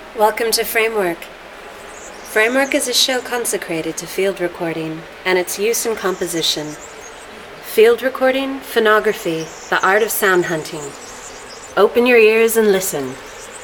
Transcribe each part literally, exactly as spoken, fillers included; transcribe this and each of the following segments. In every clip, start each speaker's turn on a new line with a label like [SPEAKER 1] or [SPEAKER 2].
[SPEAKER 1] Welcome to Framework. Framework is a show consecrated to field recording and its use in composition. Field recording, phonography, the art of sound hunting. Open your ears and listen.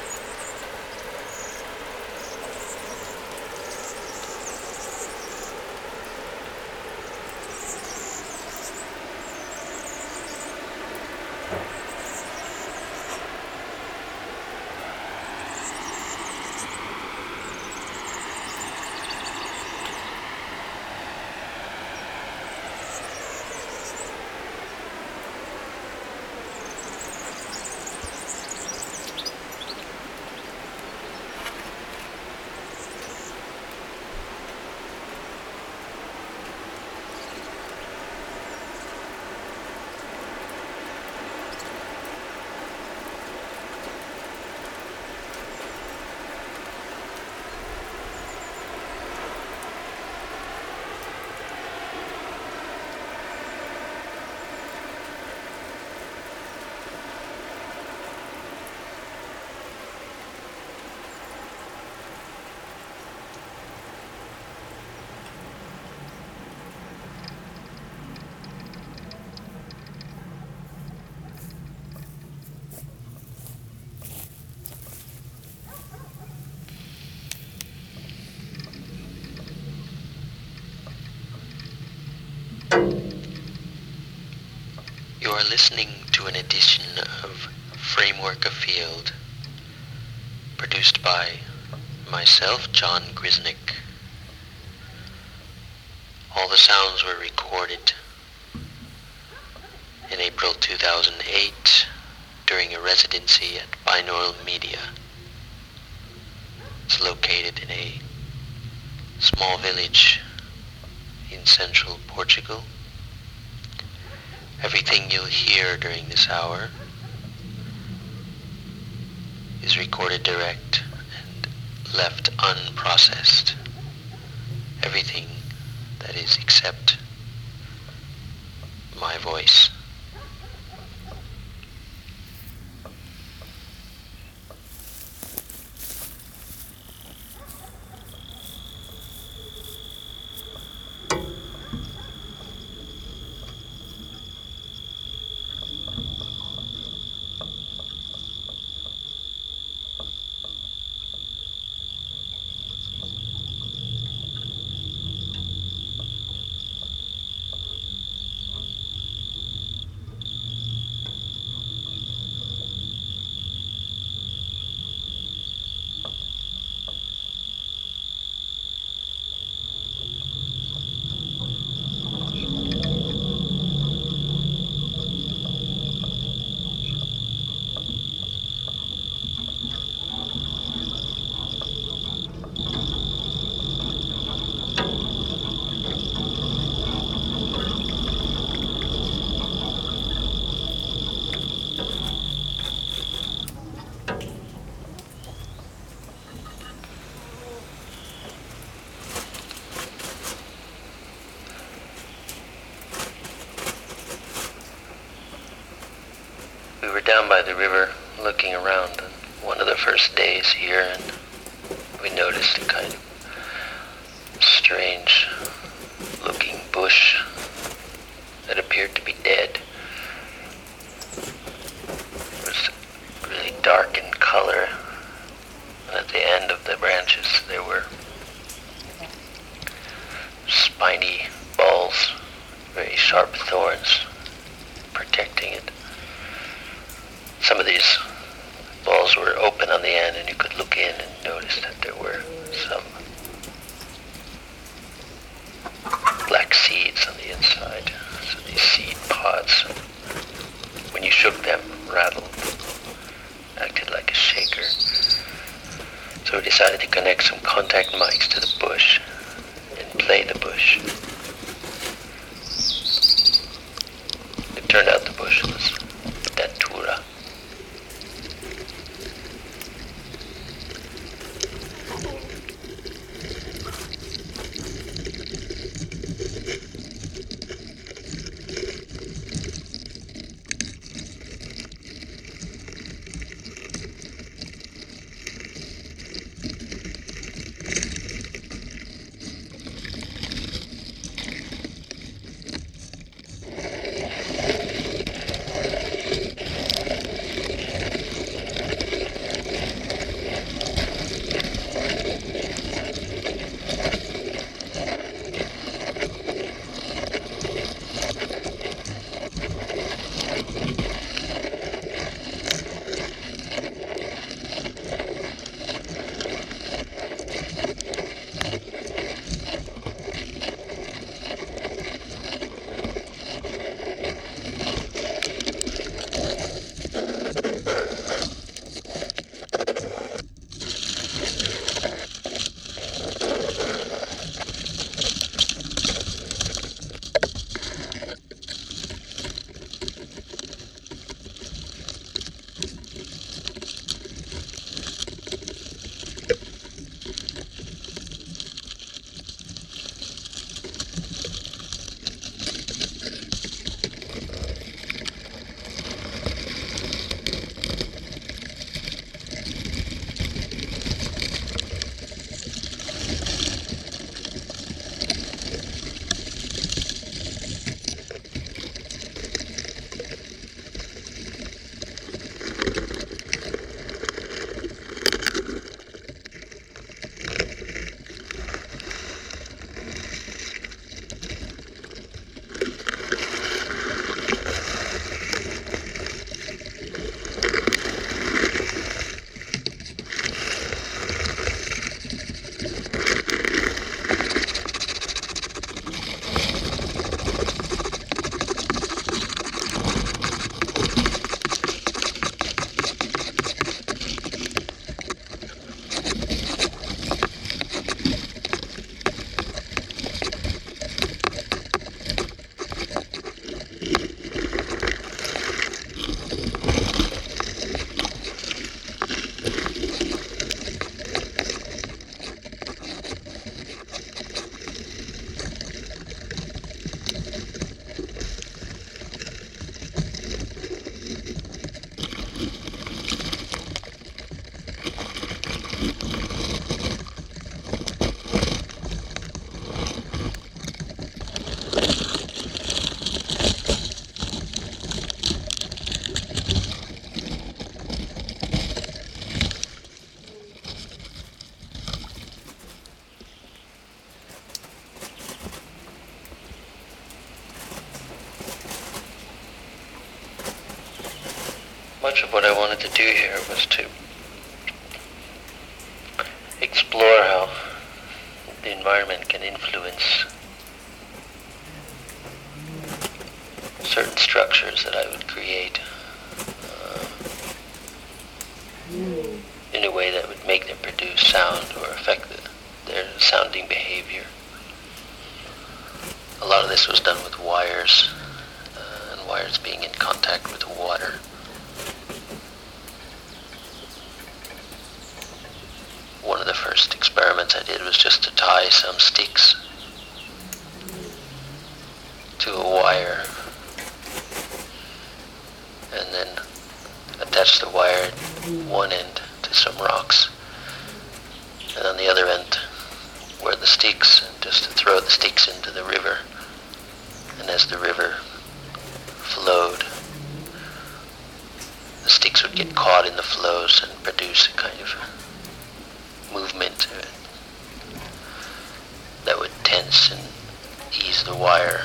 [SPEAKER 2] You are listening to an edition of Framework Afield, produced by myself, John Grisnick. All the sounds were recorded in April two thousand eight during a residency at Binaural Media. It's located in a small village in central Portugal. Everything you'll hear during this hour is recorded direct and left unprocessed. Everything that is except my voice. We were down by the river looking around on one of the first days here, and we noticed a kind of strange looking bush that appeared to be dead. It was really dark in color, and at the end of the branches there were spiny balls, very sharp thorns protecting it. Some of these balls were open on the end, and you could look in and notice that there were some black seeds on the inside. So these seed pods, when you shook them, rattled, acted like a shaker. So we decided to connect some contact mics to the bush and play the bush. It turned out the bush was Datura. much of what I wanted to do here was to explore how the environment can influence certain structures that I would create uh, in a way that would make them produce sound or affect the, their sounding behavior. A lot of this was done with wires, uh, and wires being in contact with water. One of the first experiments I did was just to tie some sticks to a wire and then attach the wire at one end to some rocks and on the other end were the sticks, and just to throw the sticks into the river, and as the river flowed the sticks would get caught in the flows and produce a kind of movement that would tense and ease the wire.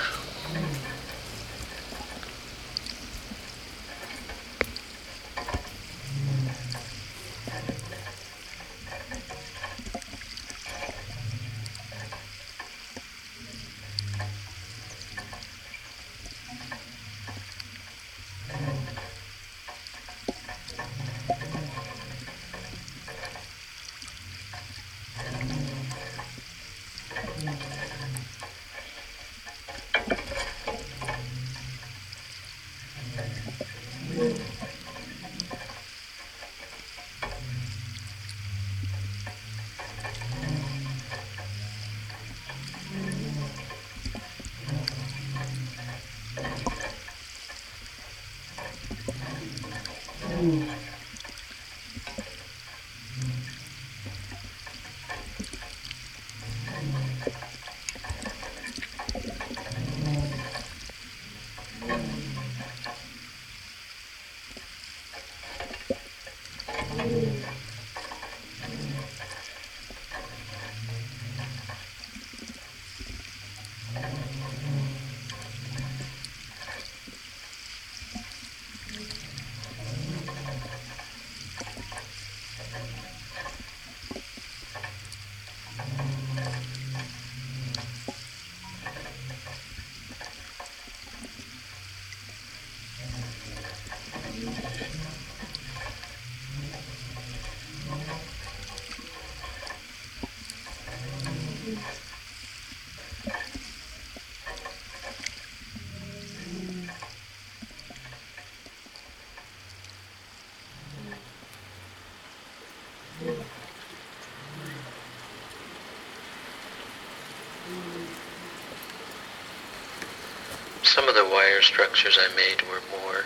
[SPEAKER 2] Some of the wire structures I made were more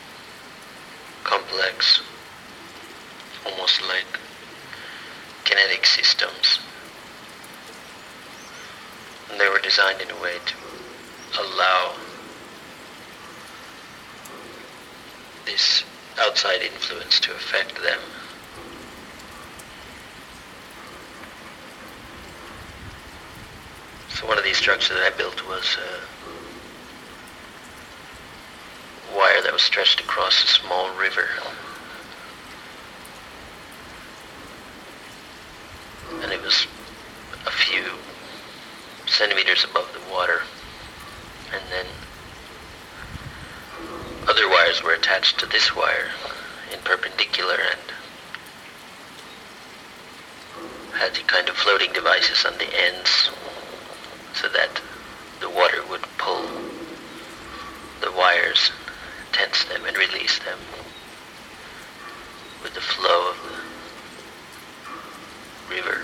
[SPEAKER 2] complex, almost like kinetic systems. And they were designed in a way to allow this outside influence to affect them. So one of these structures that I built was a wire that was stretched across a small river. And it was a few centimeters above the water. And then other wires were attached to this wire in perpendicular and had the kind of floating devices on the ends so that the water would pull the wires, tense them and release them with the flow of the river.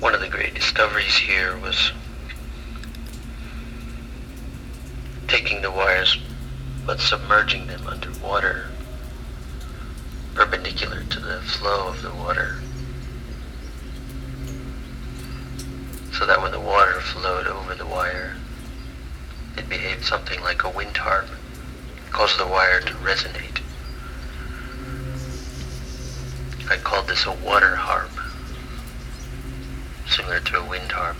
[SPEAKER 2] One of the great discoveries here was taking the wires but submerging them underwater, perpendicular to the flow of the water, so that when the water flowed over the wire, it behaved something like a wind harp, caused the wire to resonate. I called this a water harp, similar to a wind harp.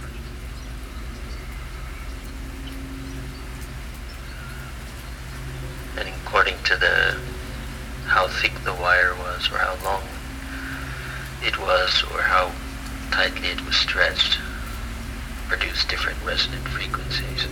[SPEAKER 2] And according to the how thick the wire was, or how long it was, or how tightly it was stretched, produced different resonant frequencies.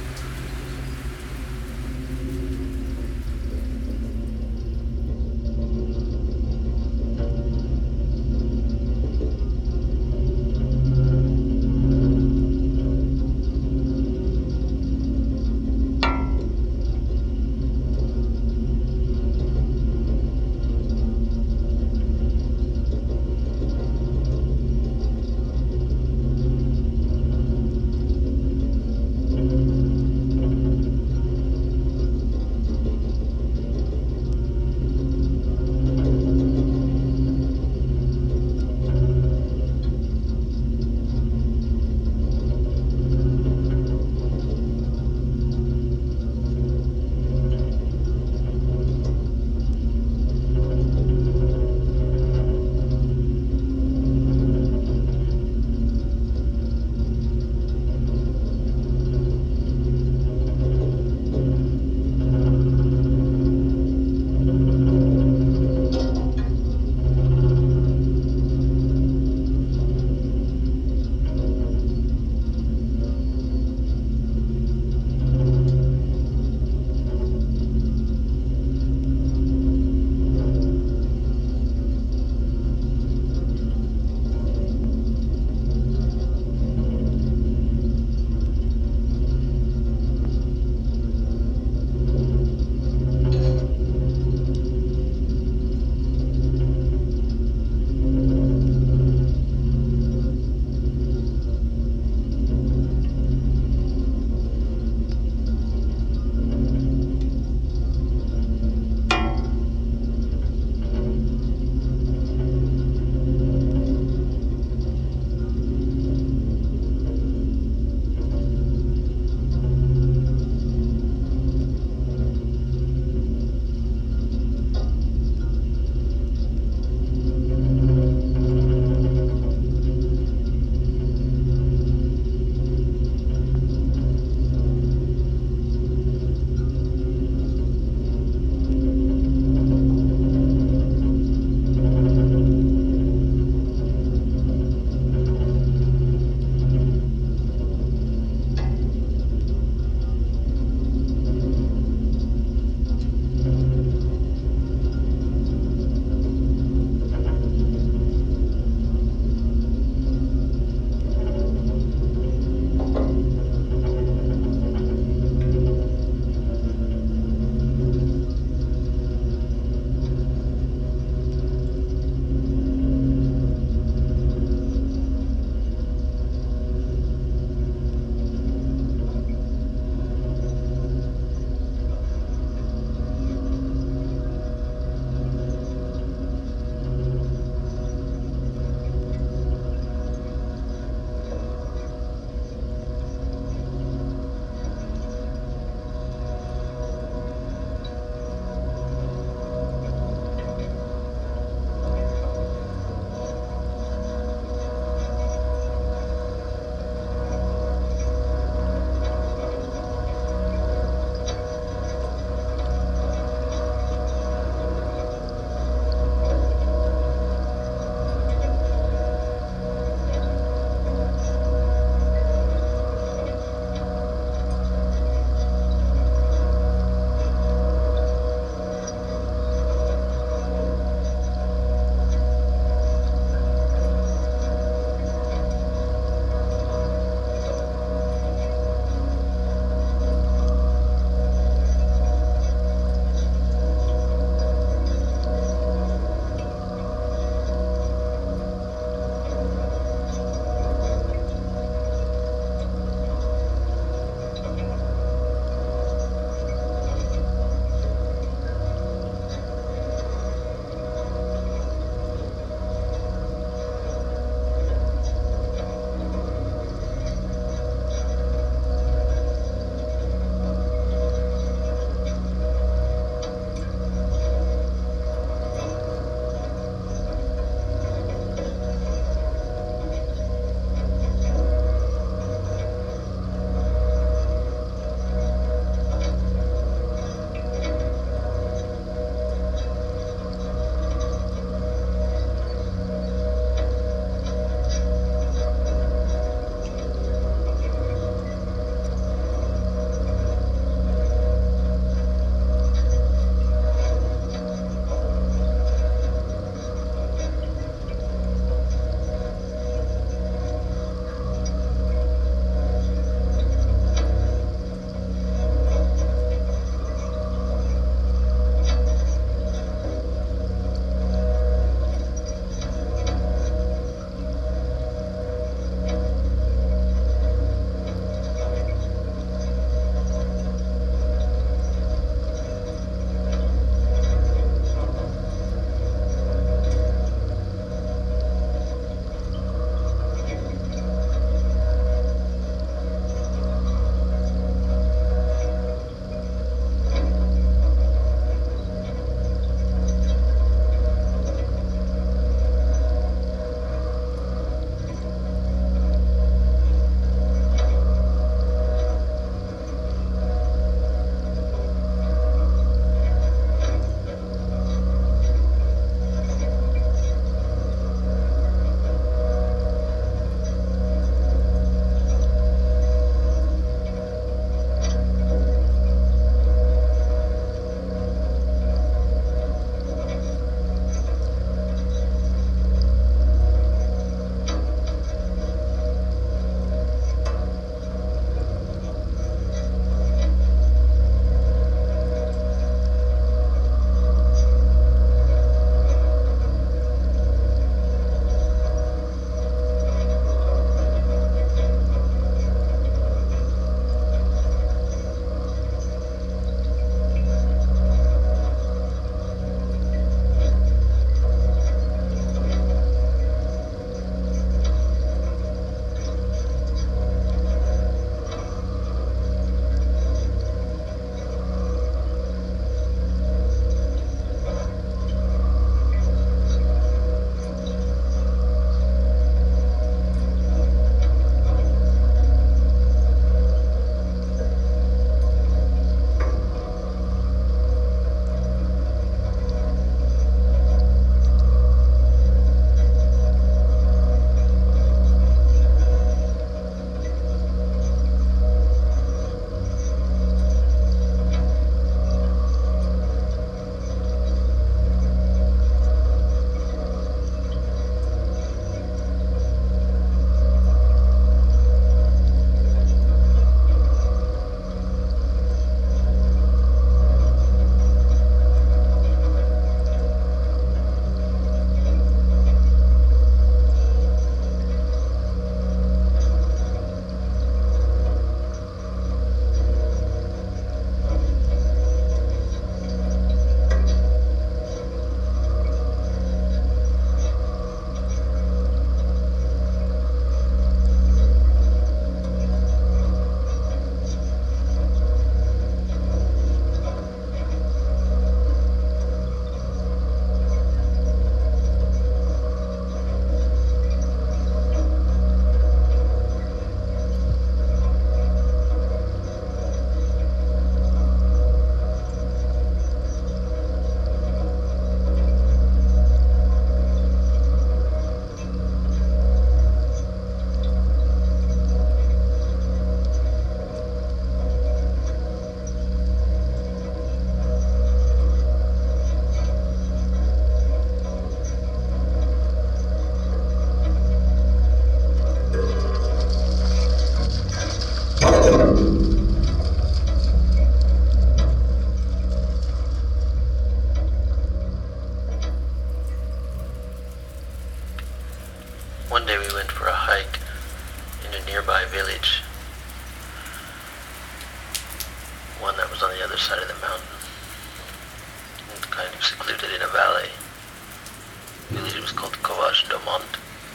[SPEAKER 2] side of the mountain, kind of secluded in a valley. The village was called Covage do Monte,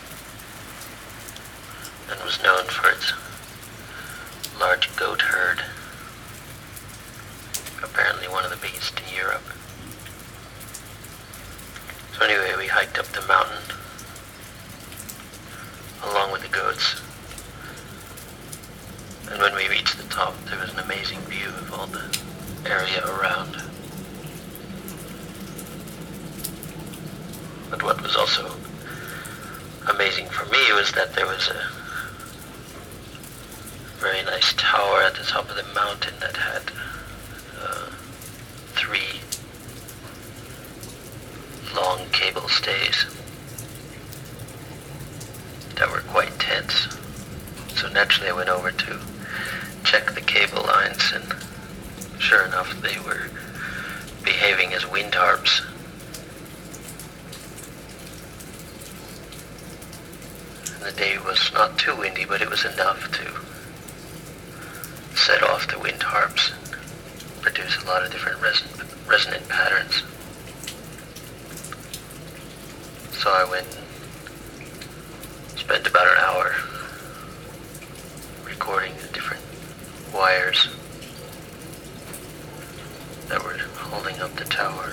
[SPEAKER 2] and was known for its large goat herd, apparently one of the biggest in Europe. So anyway, we hiked up the mountain along with the goats, and when we reached the top, there was an amazing view of all the area around. But what was also amazing for me was that there was a very nice tower at the top of the mountain that had uh, three long cable stays that were quite tense. So naturally I went over to check the cable lines, and sure enough they were behaving as wind harps. And the day was not too windy, but it was enough to set off the wind harps and produce a lot of different reson- resonant patterns. So I went and spent about an hour recording the different wires that were holding up the tower.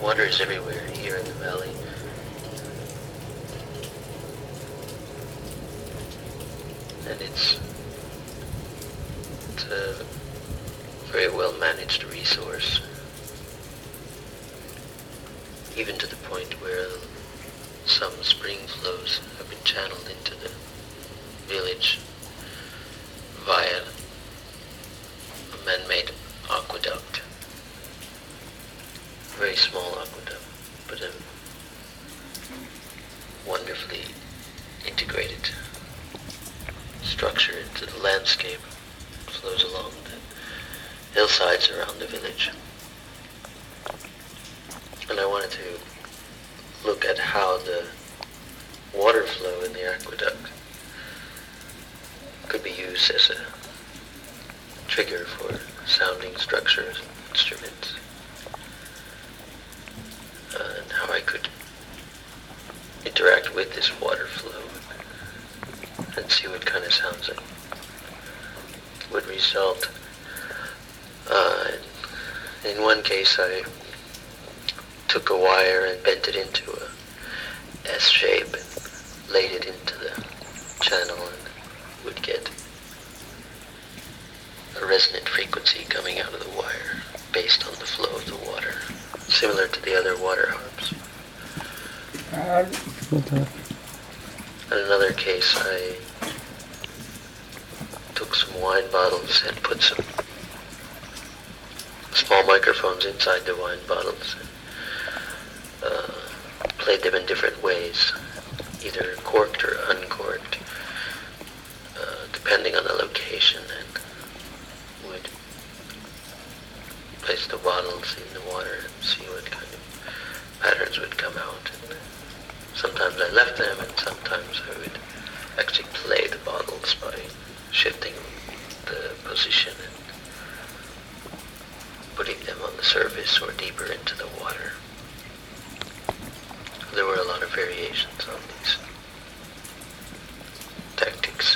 [SPEAKER 2] Water is everywhere here in the valley. And it's, it's a very well managed resource. Even to the point where some spring flows have been channeled into the village via a man-made aqueduct. A very small aqueduct, but a wonderfully integrated structure into the landscape. Flows along the hillsides around the village. And I wanted to look at how the water flow in the aqueduct could be used as a trigger for sounding structures, instruments, uh, and how I could interact with this water flow and see what kind of sounds it would result. Uh, in one case, I took a wire and bent it into a S shape and laid it into the channel and would get a resonant frequency coming out of the wire based on the flow of the water, similar to the other water harps. In another case, I took some wine bottles and put some small microphones inside the wine bottles and uh, played them in different ways, either corked or uncorked, uh, depending on the location, and would place the bottles in the water and see what kind of patterns would come out. And sometimes I left them, and sometimes I would actually play the bottles by shifting the position and putting them on the surface or deeper into the water. There were a lot of variations on these tactics.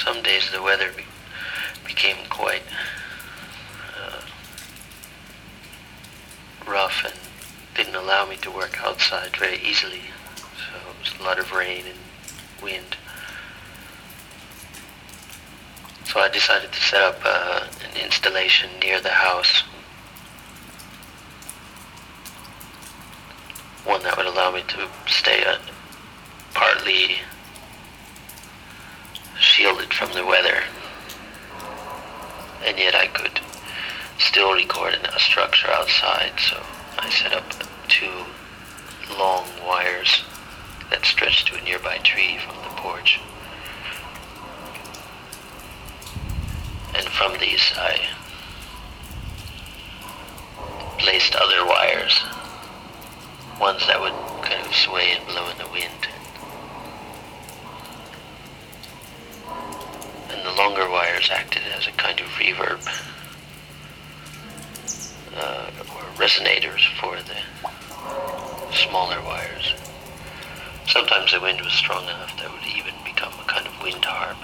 [SPEAKER 2] some days the weather be- became quite uh, rough and didn't allow me to work outside very easily. So it was a lot of rain and wind. So I decided to set up uh, an installation near the house. One that would allow me to stay uh, partly shielded from the weather, and yet I could still record in a structure outside. So I set up two long wires that stretched to a nearby tree from the porch. And from these I placed other wires, ones that would kind of sway and blow in the wind. And the longer wires acted as a kind of reverb, uh, or resonators for the smaller wires. Sometimes the wind was strong enough that it would even become a kind of wind harp.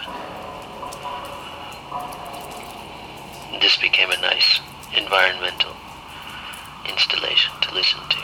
[SPEAKER 2] And this became a nice environmental installation to listen to.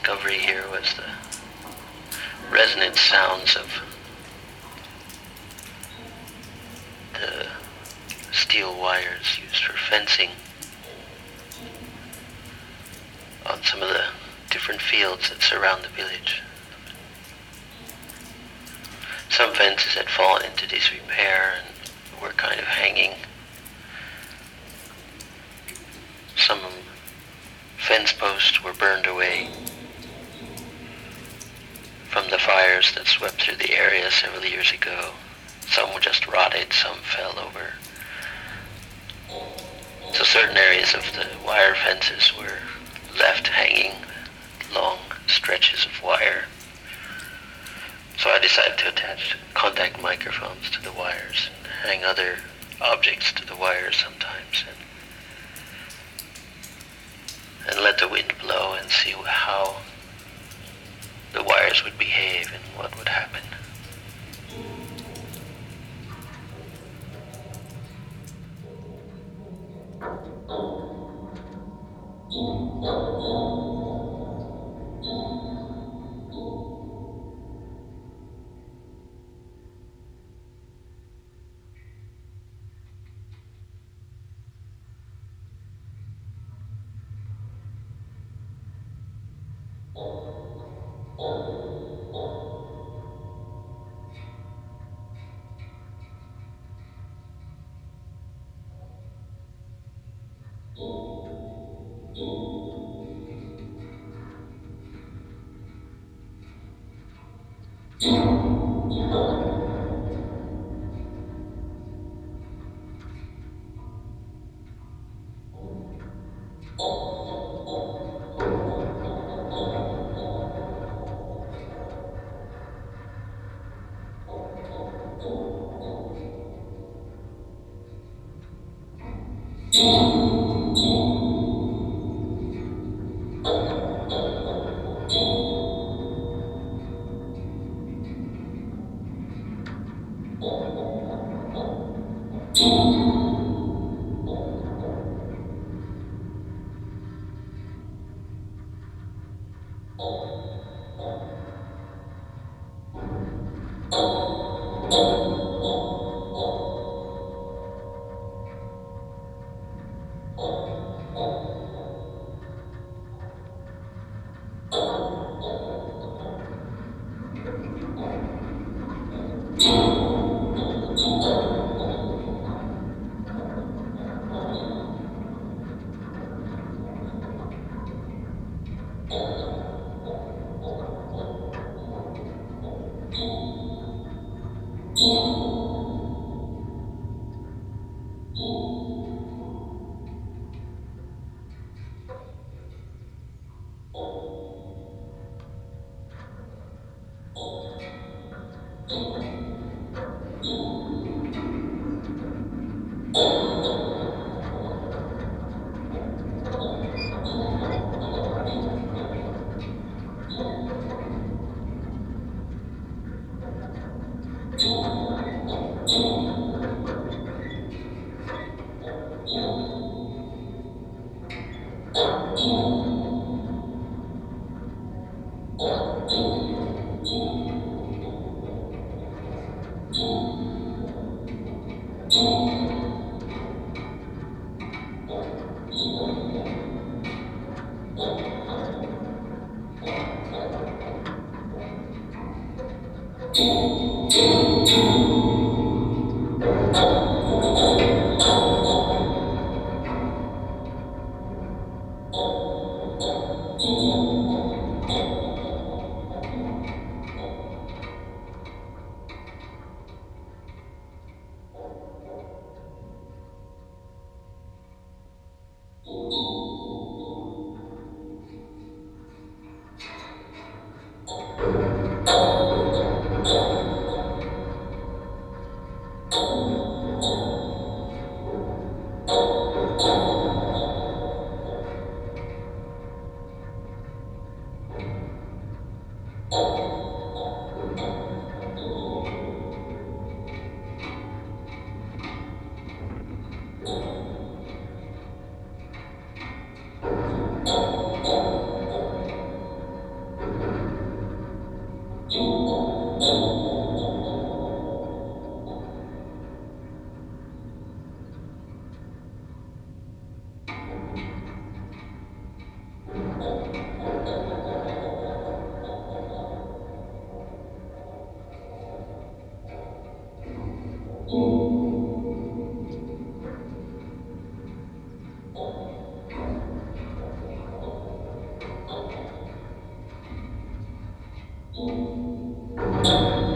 [SPEAKER 2] discovery here was the resonant sounds of the steel wires used for fencing on some of the different fields that surround the village. Some fences had fallen into disrepair and were kind of hanging. Some fence posts were burned away from the fires that swept through the area several years ago. Some were just rotted, some fell over. So certain areas of the wire fences were left hanging, long stretches of wire. So I decided to attach contact microphones to the wires and hang other objects to the wires sometimes, and, and let the wind blow and see how the wires would behave and what would happen.
[SPEAKER 1] Thank you.